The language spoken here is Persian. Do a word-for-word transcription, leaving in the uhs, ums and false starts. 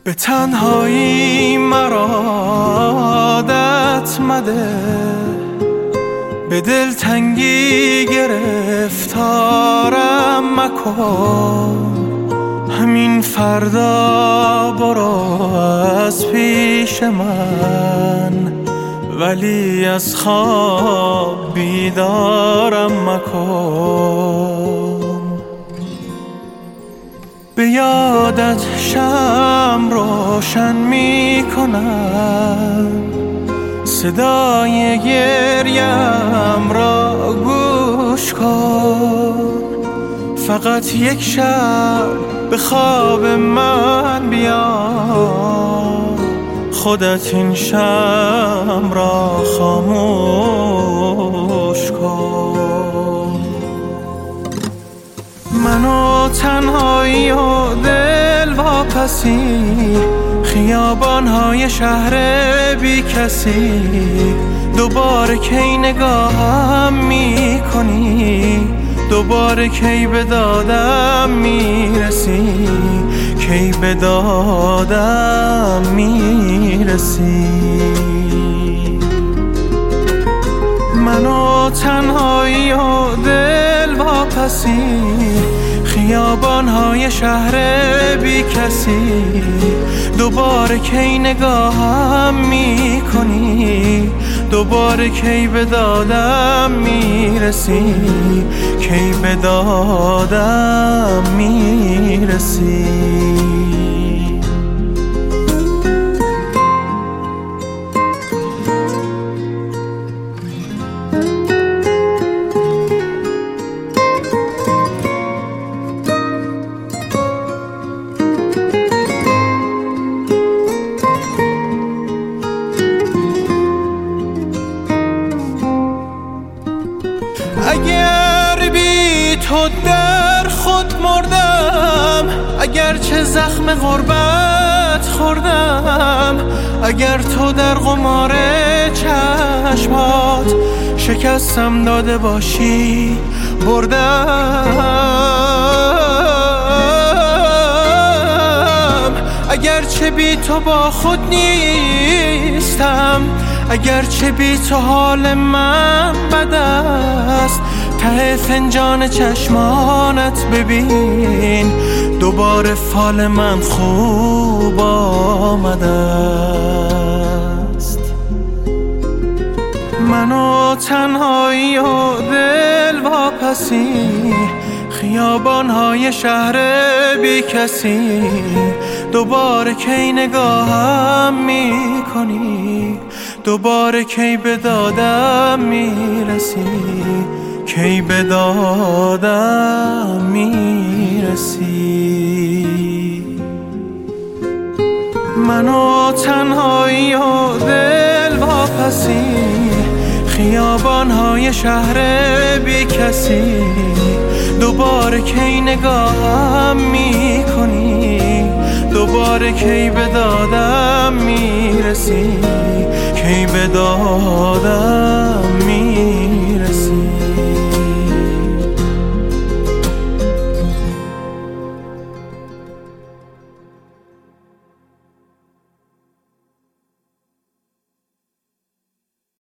به تنهایی مرا عادت مده، به دلتنگی گرفتارم مکن. همین فردا برو از پیش من، ولی از خواب بیدارم مکن. به یادت شمع روشن می کنم، صدای گریم را گوش کن. فقط یک شب به خواب من بیا، خودت این شمع را خاموش کن. منو تنهایی و دل واپسی، خیابان‌های شهر بی کسی. دوباره کی نگاهم می کنی، دوباره کی به دادم میرسی، کی به دادم میرسی. منو تنهایی و دل واپسی، خیابان‌های شهر بی کسی. دوباره کی نگاهم می کنی، دوباره کی به دادم میرسی، کی به دادم میرسی. اگر بی تو در خود مردم، اگر چه زخم غربت خوردم، اگر تو در قمار چشمات شکستم داده باشی بردم، اگر چه بی تو با خود نیستم، اگر چه بی تو حال من بد است، ته فنجان چشمانت ببین، دوباره فال من خوب آمده است. منو تنهایی و دل واپسی، خیابان‌های شهر بی کسی. دوباره کی نگاهم می کنی، دوباره کی به دادم میرسی، کی به دادم میرسی. منو تنهایی و دل واپسی، خیابان‌های شهر بی کسی. دوباره کی نگاهم می کنی، دوباره کی به دادم میرسی، کی به دادم میرسی.